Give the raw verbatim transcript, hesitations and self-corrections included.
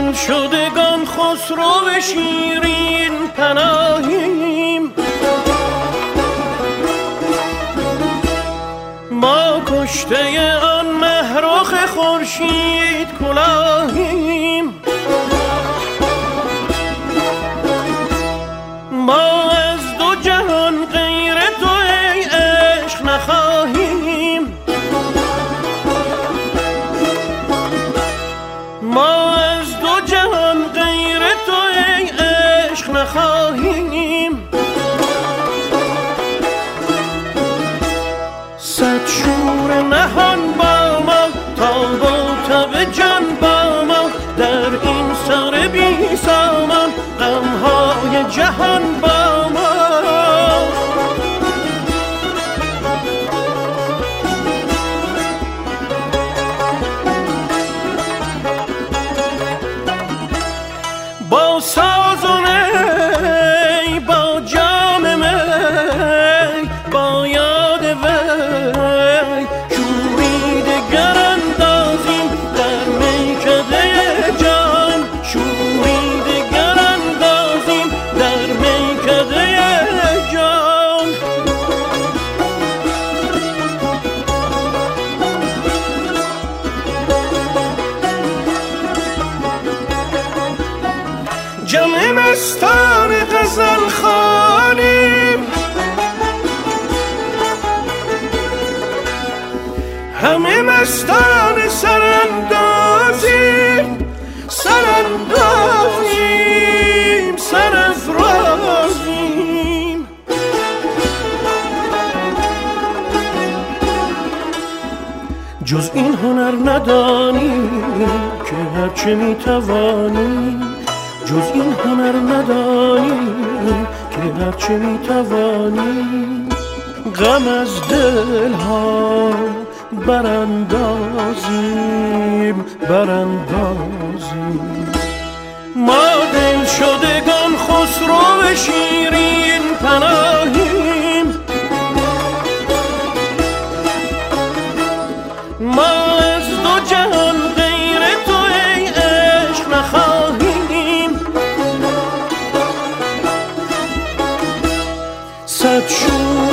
دل شدگان خسرو شیرین پناهیم، ما کشته آن مهرخ خورشید کلاهیم. ما از دو جهان غیر تو ای عشق نخواهیم، ما از دو جهان غیر تو ای عشق نخواهیم. صد شور نهان با ما تا با تب جان با ما، در این سر بی سامان غمهای جهان با ما. با ساز و نی با جام می با یاد وی شوری دگر اندازیم در میکده جان، شوری دگر اندازیم در میکده جان. جمع مستان غزل خوانیم، همه مستان سراندازیم، سراندازیم سرافرازیم. جز این هنر ندانیم که هرچه میتوانیم، جز این هنر ندانیم که هرچه میتوانیم. غم از دل ها براندازیم براندازیم. ما دل شدگان خسرو شیرین پناهیم، ما از دو جهان غیر تو ای عشق نخواهیم. صد شور